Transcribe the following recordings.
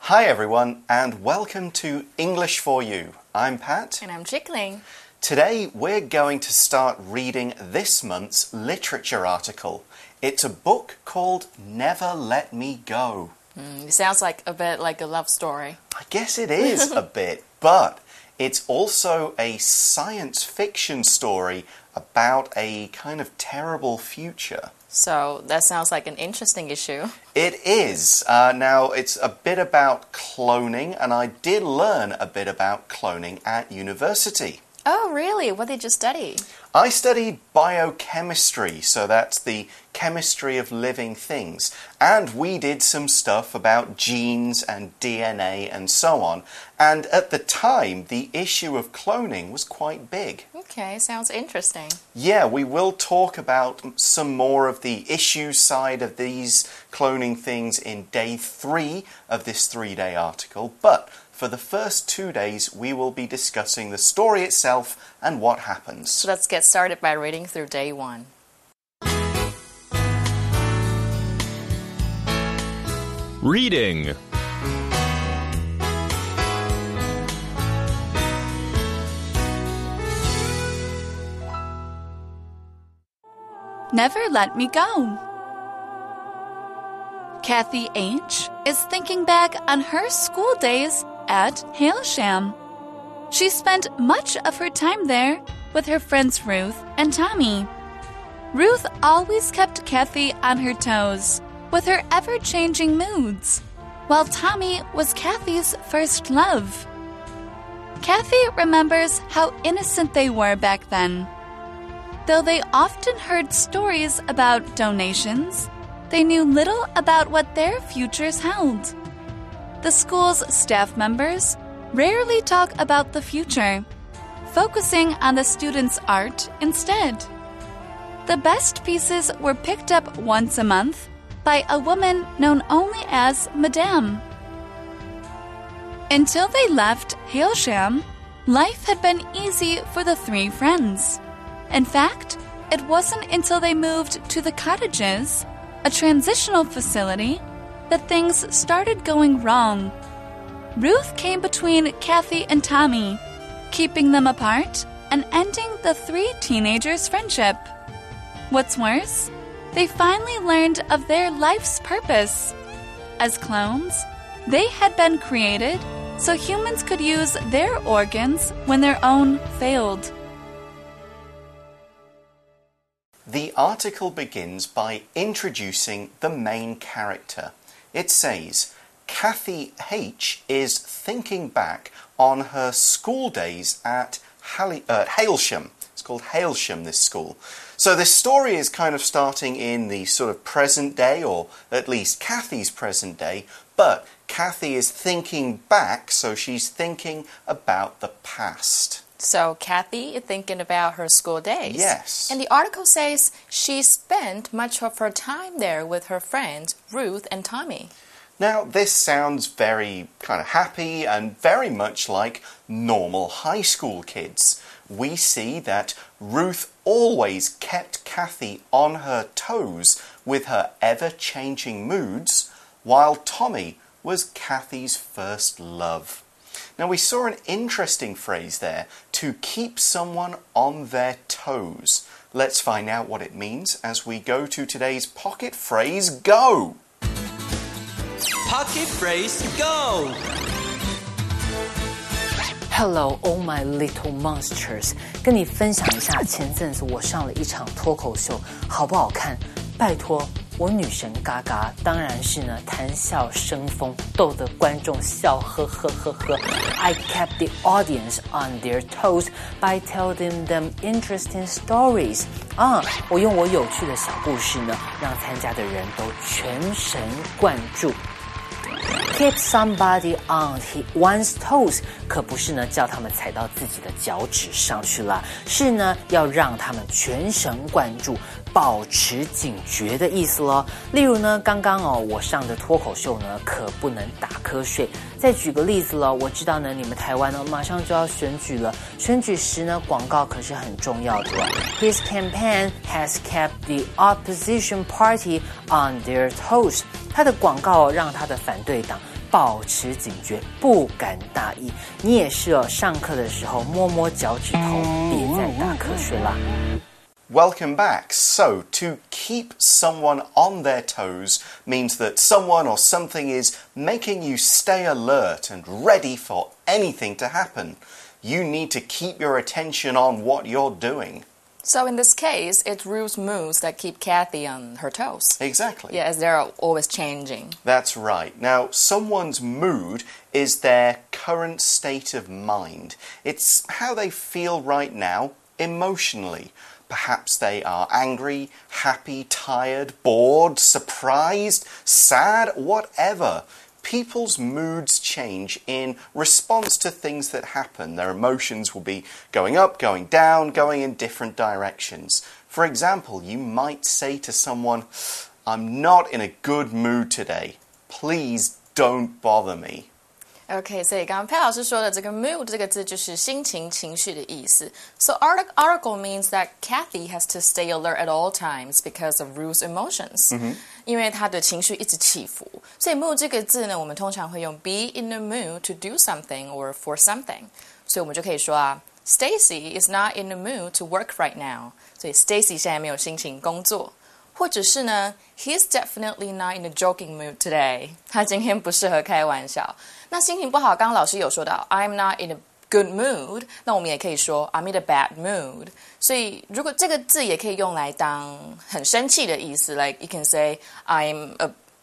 Hi everyone and welcome to English for You. I'm Pat. And I'm Chickling. Today we're going to start reading this month's literature article. It's a book called Never Let Me Go. It sounds like a bit like a love story. I guess it is a bit, but it's also a science fiction story about a kind of terrible future. So that sounds like an interesting issue. It is. Now, it's a bit about cloning, and I did learn a bit about cloning at university. Oh, really? What did you study? I studied biochemistry, so that's the chemistry of living things. And we did some stuff about genes and DNA and so on. And at the time, the issue of cloning was quite big. Okay, sounds interesting. Yeah, we will talk about some more of the issue side of these cloning things in day 3 of this 3-day article. But for the first 2 days, we will be discussing the story itself and what happens. So let's get started by reading through day 1. Reading. Never Let Me Go. Kathy H. is thinking back on her school days at Hailsham. She spent much of her time there with her friends Ruth and Tommy. Ruth always kept Kathy on her toes with her ever-changing moods, while Tommy was Kathy's first love. Kathy remembers how innocent they were back then. Though they often heard stories about donations, they knew little about what their futures held. The school's staff members rarely talk about the future, focusing on the students' art instead. The best pieces were picked up once a month by a woman known only as Madame. Until they left Hailsham, life had been easy for the 3 friends. In fact, it wasn't until they moved to the cottages, a transitional facility, that things started going wrong. Ruth came between Kathy and Tommy, keeping them apart and ending the 3 teenagers' friendship. What's worse, they finally learned of their life's purpose. As clones, they had been created so humans could use their organs when their own failed. The article begins by introducing the main character. It says, Kathy H. is thinking back on her school days at Hailsham. It's called Hailsham, this school. So this story is kind of starting in the sort of present day, or at least Kathy's present day, but Kathy is thinking back, so she's thinking about the past. So Kathy is thinking about her school days. Yes. And the article says she spent much of her time there with her friends Ruth and Tommy. Now, this sounds very kind of happy and very much like normal high school kids. We see that Ruth always kept Kathy on her toes with her ever-changing moods, while Tommy was Kathy's first love. Now, we saw an interesting phrase there, to keep someone on their toes. Let's find out what it means as we go to today's pocket phrase, go! Pocket phrase, go! Hello, all my little monsters. 跟你分享一下，前阵子我上了一场脱口秀，好不好看？拜托，我女神嘎嘎，当然是呢，谈笑生风，逗得观众笑呵呵呵呵。I kept the audience on their toes by telling them interesting stories. 我用我有趣的小故事呢，让参加的人都全神贯注。Keep somebody on one's toes 可不是呢叫他们踩到自己的脚趾上去啦，是呢要让他们全神贯注，保持警觉的意思咯。例如呢，刚刚我上的脱口秀呢可不能打瞌睡。再举个例子咯，我知道呢你们台湾呢马上就要选举了，选举时呢广告可是很重要的。His campaign has kept the opposition party on their toes. 他的广告让他的反对党保持警觉，不敢大意。你也是哦，上课的时候摸摸脚趾头，别再打瞌睡啦。 Welcome back. So, to keep someone on their toes means that someone or something is making you stay alert and ready for anything to happen. You need to keep your attention on what you're doing. So in this case, it's Ruth's moods that keep Kathy on her toes. Exactly. Yeah, as they're always changing. That's right. Now, someone's mood is their current state of mind. It's how they feel right now emotionally. Perhaps they are angry, happy, tired, bored, surprised, sad, whatever. People's moods change in response to things that happen. Their emotions will be going up, going down, going in different directions. For example, you might say to someone, "I'm not in a good mood today. Please don't bother me." Okay, 所以刚刚佩老师说的这个 mood 这个字就是心情、情绪的意思。So article means that Kathy has to stay alert at all times because of Ruth's emotions. 因为她的情绪一直起伏，所以 mood 这个字呢，我们通常会用 be in the mood to do something or for something. 所以我们就可以说啊 ，Stacy is not in the mood to work right now. 所以 Stacy 现在没有心情工作。或者是呢 ，He's definitely not in a joking mood today. 他今天不适合开玩笑。那心情不好，刚刚老师有说到 ，I'm not in a good mood。那我们也可以说 I'm in a bad mood。所以如果这个字也可以用来当很生气的意思 ，like you can say I'm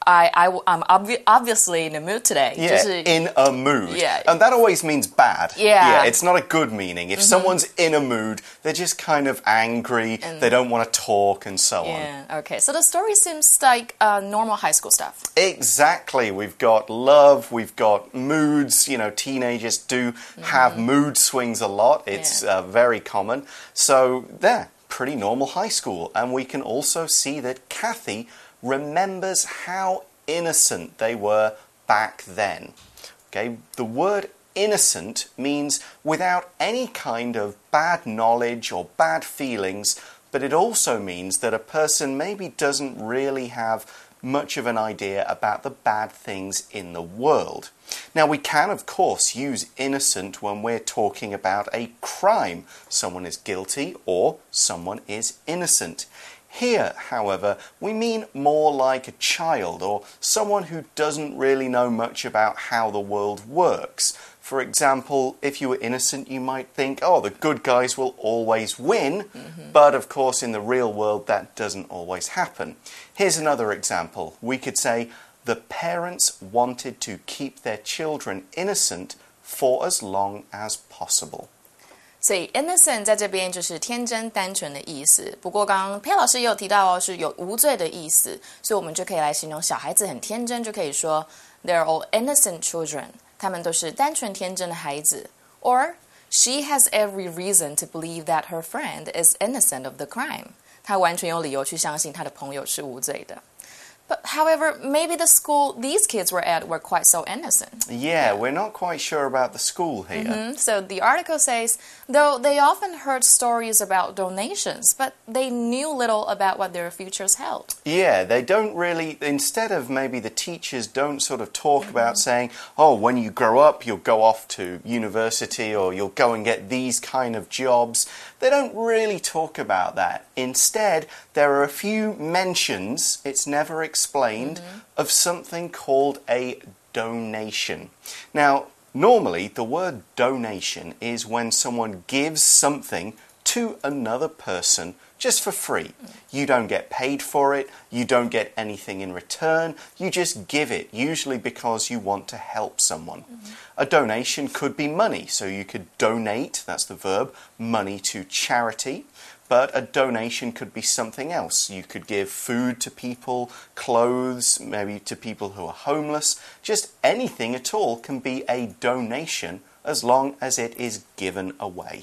obviously in a mood today. Yeah, 就是 in a mood. Yeah. And that always means bad. Yeah. It's not a good meaning. If someone's in a mood, they're just kind of angry, they don't want to talk, and so on. Yeah. Okay. So the story seems like normal high school stuff. Exactly. We've got love, we've got moods. You know, teenagers do have mood swings a lot. It's very common. So, there, pretty normal high school. And we can also see that Kathy remembers how innocent they were back then. Okay, the word innocent means without any kind of bad knowledge or bad feelings, but it also means that a person maybe doesn't really have much of an idea about the bad things in the world. Now, we can, of course, use innocent when we're talking about a crime. Someone is guilty or someone is innocent. Here, however, we mean more like a child or someone who doesn't really know much about how the world works. For example, if you were innocent, you might think, oh, the good guys will always win. But of course, in the real world, that doesn't always happen. Here's another example. We could say, the parents wanted to keep their children innocent for as long as possible. 所以 innocent 在这边就是天真单纯的意思。不过刚刚佩老师也有提到哦，是有无罪的意思，所以我们就可以来形容小孩子很天真，就可以说 they're all innocent children， 他们都是单纯天真的孩子。Or she has every reason to believe that her friend is innocent of the crime， 她完全有理由去相信她的朋友是无罪的。But however, maybe the school these kids were at were quite so innocent. Yeah, we're not quite sure about the school here. So the article says, though they often heard stories about donations, but they knew little about what their futures held. Yeah, they don't really, instead of maybe the teachers don't sort of talk about saying, oh, when you grow up, you'll go off to university or you'll go and get these kind of jobs. They don't really talk about that. Instead, there are a few mentions, it's never explained, of something called a donation. Now, normally the word donation is when someone gives something to another person just for free. You don't get paid for it, you don't get anything in return, you just give it, usually because you want to help someone. A donation could be money, so you could donate, that's the verb, money to charity. But a donation could be something else. You could give food to people, clothes, maybe to people who are homeless. Just anything at all can be a donation as long as it is given away.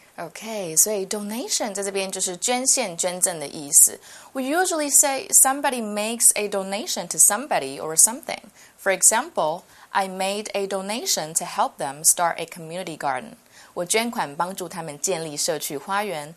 Okay, 所以 donation 在这边就是捐献、捐赠的意思。We usually say somebody makes a donation to somebody or something. For example, I made a donation to help them start a community garden. 我捐款帮助他们建立社区花园。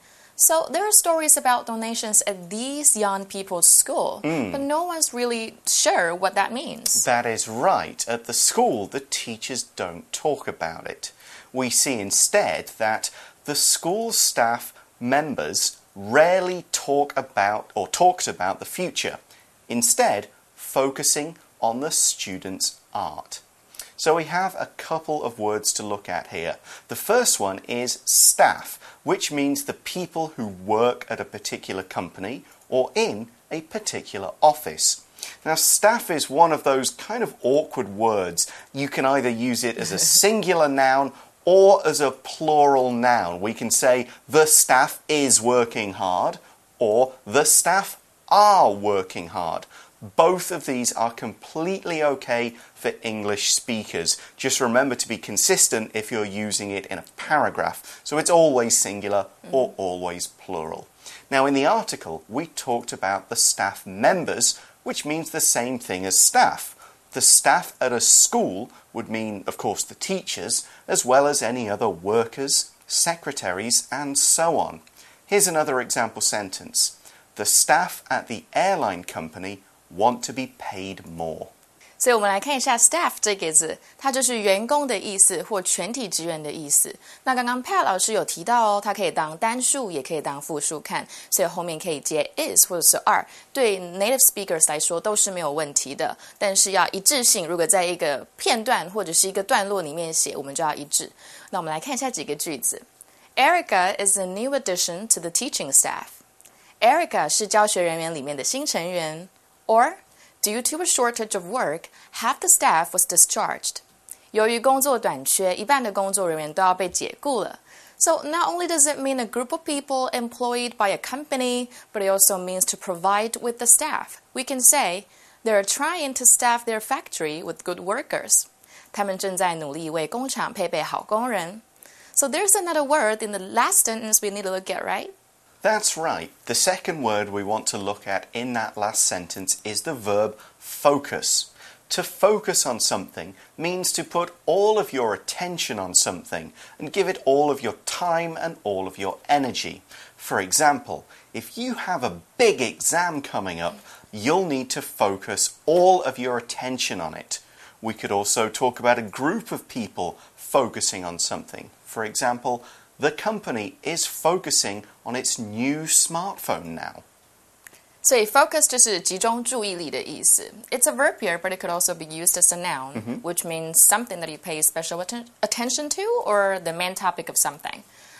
So there are stories about donations at these young people's school, but no one's really sure what that means. That is right. At the school, the teachers don't talk about it. We see instead that the school staff members rarely talked about the future, instead focusing on the students' art. So we have a couple of words to look at here. The first one is staff, which means the people who work at a particular company or in a particular office. Now, staff is one of those kind of awkward words. You can either use it as a singular noun or as a plural noun. We can say the staff is working hard or the staff are working hard. Both of these are completely okay for English speakers. Just remember to be consistent if you're using it in a paragraph. So it's always singular or always plural. Now, in the article, we talked about the staff members, which means the same thing as staff. The staff at a school would mean, of course, the teachers, as well as any other workers, secretaries, and so on. Here's another example sentence. The staff at the airline company want to be paid more. 所以我们来看一下 staff 这个字，它就是员工的意思或全体职员的意思。那刚刚 Pat 老师有提到哦，它可以当单数，也可以当复数看，所以后面可以接 is 或者是 are， 对 native speakers 来说都是没有问题的。但是要一致性，如果在一个片段或者是一个段落里面写，我们就要一致。那我们来看一下几个句子。Erica is a new addition to the teaching staff. Erica 是教学人员里面的新成员。Or, due to a shortage of work, half the staff was discharged. 由于工作短缺，一半的工作人员都要被解雇了。So not only does it mean a group of people employed by a company, but it also means to provide with the staff. We can say, they're trying to staff their factory with good workers. 他们正在努力为工厂配备好工人。So there's another word in the last sentence we need to look at, right? That's right. The second word we want to look at in that last sentence is the verb focus. To focus on something means to put all of your attention on something and give it all of your time and all of your energy. For example, if you have a big exam coming up, you'll need to focus all of your attention on it. We could also talk about a group of people focusing on something. For example, the company is focusing on its new smartphone now. 所以 focus 就是集中注意力的意思。It's a verb here, but it could also be used as a noun, which means something that you pay special attention to or the main topic of something.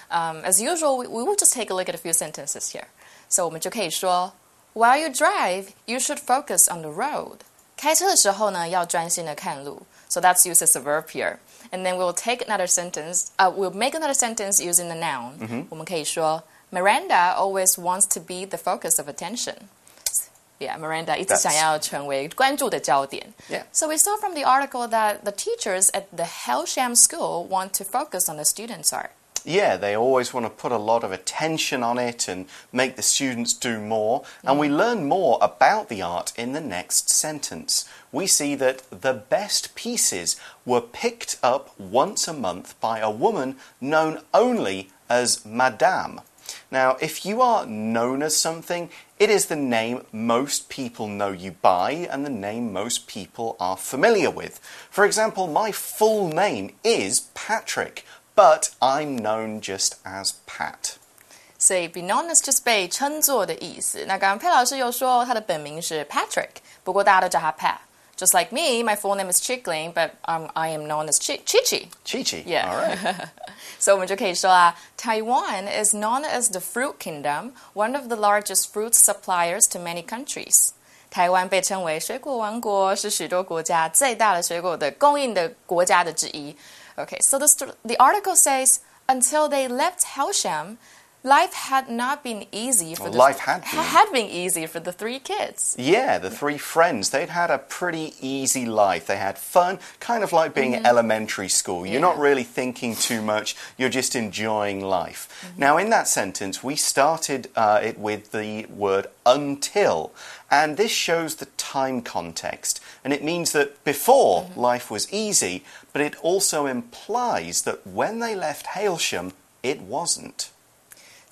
As usual, we will just take a look at a few sentences here. So 我们就可以说 While you drive, you should focus on the road. 开车的时候呢，要专心的看路。So that's used as a verb here. And then we'll take another sentence. We'll make another sentence using the noun. 我们可以说 Miranda always wants to be the focus of attention. Yeah, Miranda 一直想要成为关注的焦点。 Yeah. So we saw from the article that the teachers at the Hailsham School want to focus on the students' art. Yeah, they always want to put a lot of attention on it and make the students do more. And we learn more about the art in the next sentence. We see that the best pieces were picked up once a month by a woman known only as Madame. Now, if you are known as something, it is the name most people know you by and the name most people are familiar with. For example, my full name is Patrick, but I'm known just as Pat. 所以 be known as 就是被称作的意思。那刚刚佩老师有说他的本名是 Patrick， 不过大家都叫他 Pat。Just like me, my full name is Chickling, but I am known as Chichi. Chichi, Yeah. all right. So 我们就可以说啊 Taiwan is known as the fruit kingdom, one of the largest fruit suppliers to many countries. 台湾被称为水果王国，是许多国家最大的水果的供应的国家的之一。Okay, so the article says, until they left Hailsham, life had not been easy for had been easy for the three kids. Yeah, the three friends, they'd had a pretty easy life. They had fun, kind of like being at elementary school. You're not really thinking too much, you're just enjoying life. Now, in that sentence, we started it with the word until. And this shows the time context. And it means that before, life was easy, but it also implies that when they left Hailsham, it wasn't.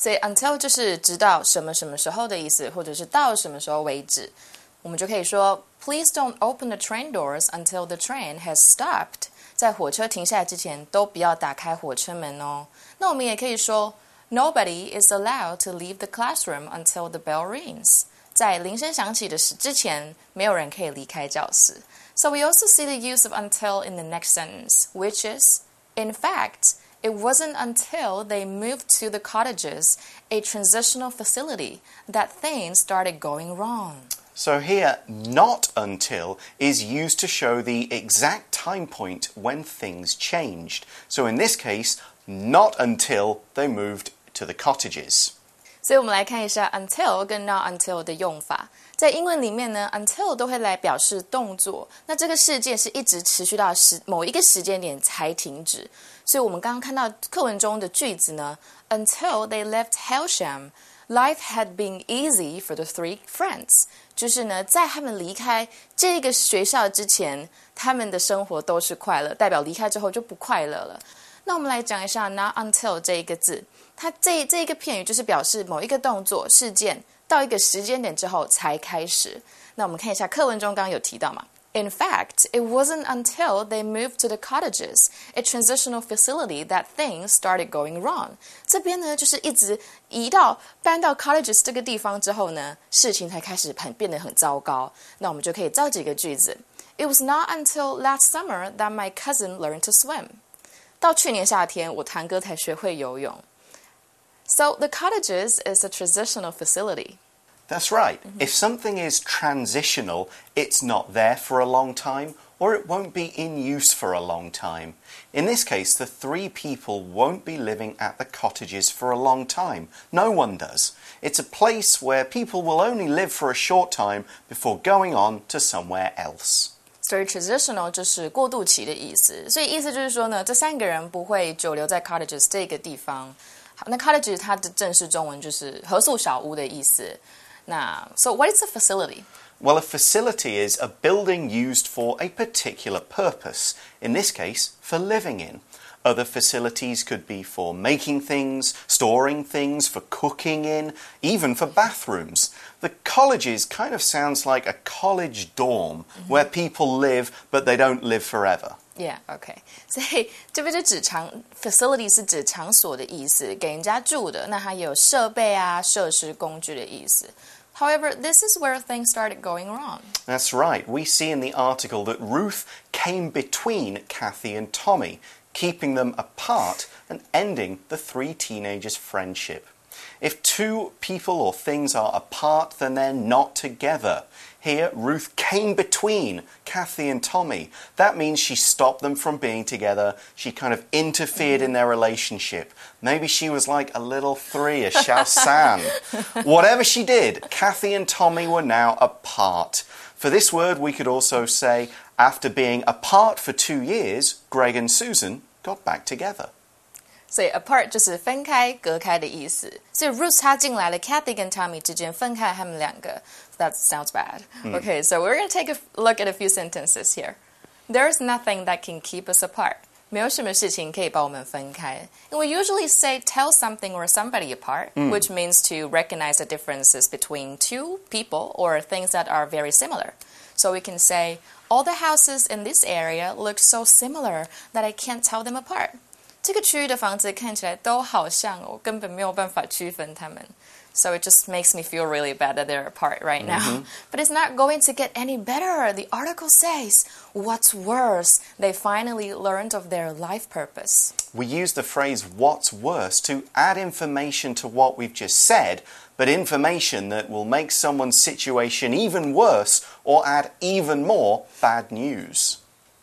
所以 until 就是直到什么什么时候的意思，或者是到什么时候为止。我们就可以说 Please don't open the train doors until the train has stopped. 在火车停下来之前，都不要打开火车门哦。那我们也可以说 Nobody is allowed to leave the classroom until the bell rings. 在铃声响起的之前，没有人可以离开教室。So we also see the use of until in the next sentence, which is, in fact, it wasn't until they moved to the cottages, a transitional facility, that things started going wrong. So here, not until is used to show the exact time point when things changed. So in this case, not until they moved to the cottages. 所以我们来看一下 until 跟 not until 的用法。在英文里面呢 until 都会来表示动作，那这个事件是一直持续到某一个时间点才停止。所以我们刚刚看到课文中的句子呢 Until they left Hailsham, life had been easy for the three friends. 就是呢，在他们离开这个学校之前，他们的生活都是快乐，代表离开之后就不快乐了。那我们来讲一下 not until 这一个字，它这一个片语就是表示某一个动作事件到一个时间点之后才开始。那我们看一下课文中刚刚有提到嘛 In fact, it wasn't until they moved to the cottages, a transitional facility, that things started going wrong. 这边呢，就是一直搬到 cottages 这个地方之后呢，事情才开始变得很糟糕。那我们就可以造几个句子。It was not until last summer that my cousin learned to swim. 到去年夏天，我堂哥才学会游泳。So the cottages is a transitional facility. That's right. If something is transitional, it's not there for a long time, or it won't be in use for a long time. In this case, the three people won't be living at the cottages for a long time. No one does. It's a place where people will only live for a short time before going on to somewhere else. 所以 transitional 就是过渡期的意思，所以意思就是说呢，这三个人不会久留在 cottages 这个地方。好，那 cottages 它的正式中文就是合宿小屋的意思。那 so what is a facility? Well, a facility is a building used for a particular purpose, in this case, for living in. Other facilities could be for making things, storing things, for cooking in, even for bathrooms. The colleges kind of sounds like a college dorm, where people live, but they don't live forever. Yeah, okay. 所以这边就指facility 是指场所的意思，给人家住的，那它也有设备啊、设施、工具的意思。However, this is where things started going wrong. That's right. We see in the article that Ruth came between Kathy and Tommy, keeping them apart and ending the three teenagers' friendship. If two people or things are apart, then they're not together. Here, Ruth came between Kathy and Tommy. That means she stopped them from being together. She kind of interfered in their relationship. Maybe she was like a little three, a Xiao San. Whatever she did, Kathy and Tommy were now apart. For this word, we could also say, after being apart for 2 years, Greg and Susan got back together. 所以 apart 就是分开、隔开的意思。所以 Ruth 她进来了 ，Kathy 跟 Tommy 之间分开他们两个。That sounds bad. Okay, so we're going to take a look at a few sentences here. There's nothing that can keep us apart. 没有什么事情可以把我们分开。And we usually say tell something or somebody apart, which means to recognize the differences between two people or things that are very similar. So we can say, all the houses in this area look so similar that I can't tell them apart. 这个区域的房子看起来都好像哦，根本没有办法区分它们。So it just makes me feel really bad that they're apart right now. But it's not going to get any better. The article says, what's worse, they finally learned of their life purpose. We use the phrase what's worse to add information to what we've just said, but information that will make someone's situation even worse or add even more bad news.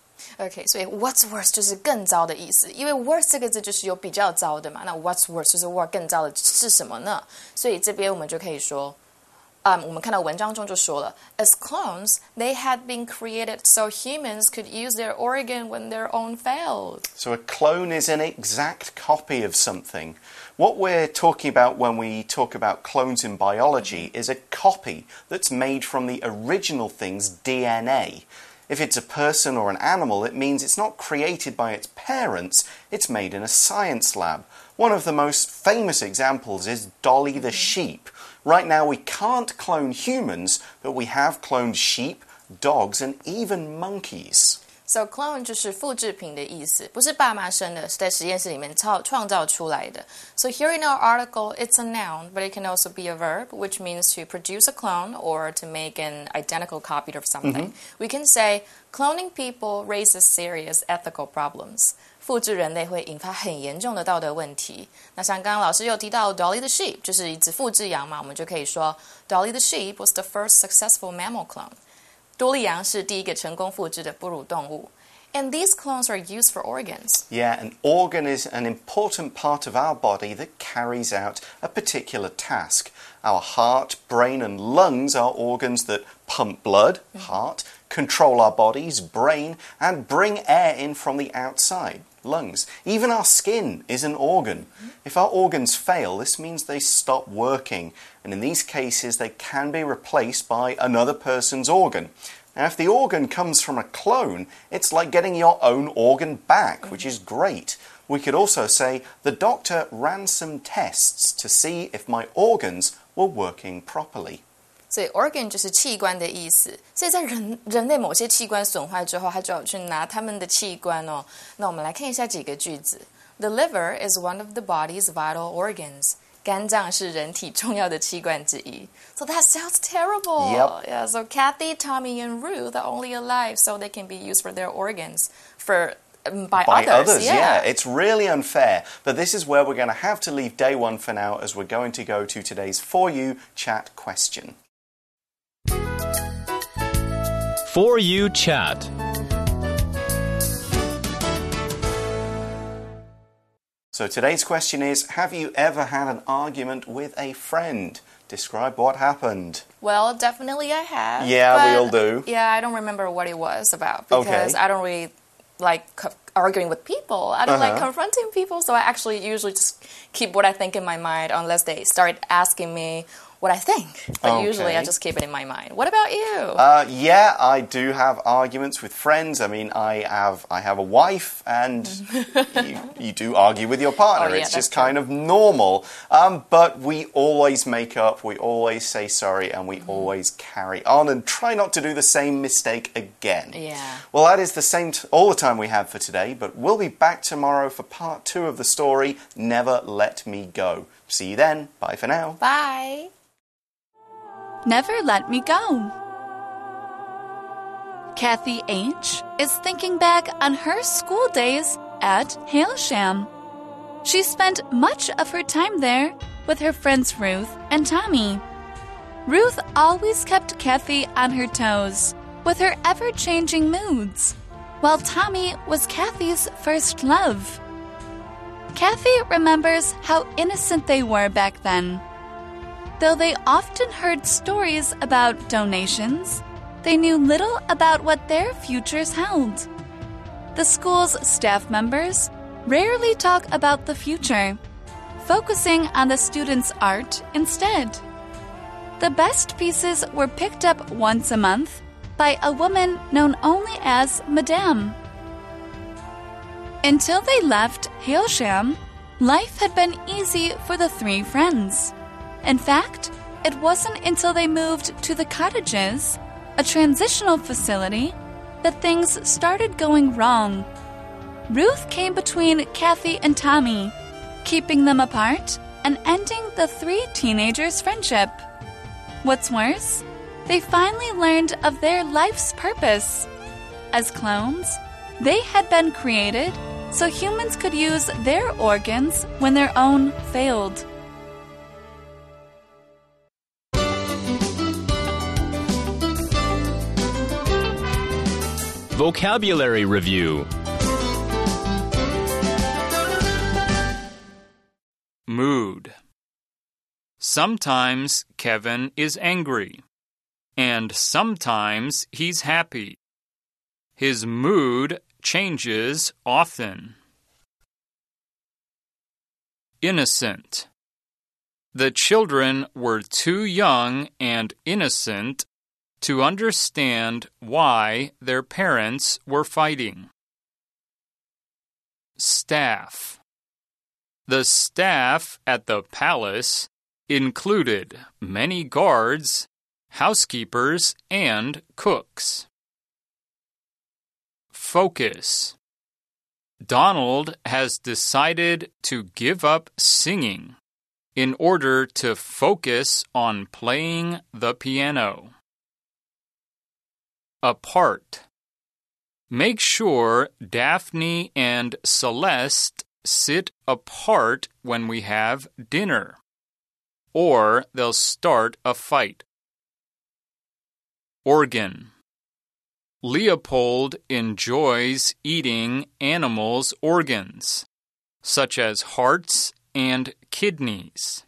OK， 所以 what's worse 就是更糟的意思，因为 worse 这个字就是有比较糟的嘛，那 what's worse 就是更糟的是什么呢？所以这边我们就可以说，我们看到文章中就说了 ，as clones they had been created so humans could use their organ when their own failed. So a clone is an exact copy of something. What we're talking about when we talk about clones in biology is a copy that's made from the original thing's DNA. If it's a person or an animal, it means it's not created by its parents, it's made in a science lab. One of the most famous examples is Dolly the sheep. Right now we can't clone humans, but we have cloned sheep, dogs, and even monkeys. So clone 就是复制品的意思，不是爸妈生的，是在实验室里面创造出来的。So here in our article, it's a noun, but it can also be a verb, which means to produce a clone or to make an identical copy of something. We can say, cloning people raises serious ethical problems. 复制人类会引发很严重的道德问题。那像刚刚老师有提到 Dolly the sheep， 就是一只复制羊嘛，我们就可以说 Dolly the sheep was the first successful mammal clone. 多利羊是第一个成功复制的哺乳动物。And these clones are used for organs. Yeah, an organ is an important part of our body that carries out a particular task. Our heart, brain, and lungs are organs that pump blood, heart, control our bodies, brain, and bring air in from the outside, lungs. Even our skin is an organ. If our organs fail, this means they stop working, and in these cases, they can be replaced by another person's organ. Now, if the organ comes from a clone, it's like getting your own organ back, which is great. We could also say, the doctor ran some tests to see if my organs were working properly. 所以 organ 就是器官的意思，所以在人类某些器官损坏之后，他就要去拿他们的器官哦。那我们来看一下几个句子。The liver is one of the body's vital organs. 肝脏是人体重要的器官之一。So that sounds terrible. Yep. Yeah, so Kathy, Tommy, and Ruth are only alive so they can be used for their organs by others. Yeah, it's really unfair. But this is where we're going to have to leave day one for now, as we're going to go to today's For You Chat question. For You Chat. So today's question is, have you ever had an argument with a friend? Describe what happened. Well, definitely I have. Yeah, we all do. Yeah, I don't remember what it was about because I don't really like arguing with people. I don't like confronting people, so I actually usually just keep what I think in my mind unless they start asking me what I think. But usually I just keep it in my mind. What about you? Yeah, I do have arguments with friends. I mean, I have a wife, and you do argue with your partner. It's just kind of normal. But we always make up, we always say sorry, and we always carry on and try not to do the same mistake again. Yeah. Well, that is the same all the time we have for today, but we'll be back tomorrow for part 2 of the story, Never Let Me Go. See you then. Bye for now. Bye. Never Let Me Go. Kathy H. is thinking back on her school days at Hailsham. She spent much of her time there with her friends Ruth and Tommy. Ruth always kept Kathy on her toes with her ever-changing moods, while Tommy was Kathy's first love. Kathy remembers how innocent they were back then. Though they often heard stories about donations, they knew little about what their futures held. The school's staff members rarely talk about the future, focusing on the students' art instead. The best pieces were picked up once a month by a woman known only as Madame. Until they left Hailsham, life had been easy for the 3 friends. In fact, it wasn't until they moved to the cottages, a transitional facility, that things started going wrong. Ruth came between Kathy and Tommy, keeping them apart and ending the 3 teenagers' friendship. What's worse, they finally learned of their life's purpose. As clones, they had been created so humans could use their organs when their own failed. Vocabulary Review. Mood. Sometimes Kevin is angry, and sometimes he's happy. His mood changes often. Innocent. The children were too young and innocent to understand why their parents were fighting. Staff. The staff at the palace included many guards, housekeepers, and cooks. Focus. Donald has decided to give up singing in order to focus on playing the piano. Apart. Make sure Daphne and Celeste sit apart when we have dinner, or they'll start a fight. Organ. Leopold enjoys eating animals' organs, such as hearts and kidneys.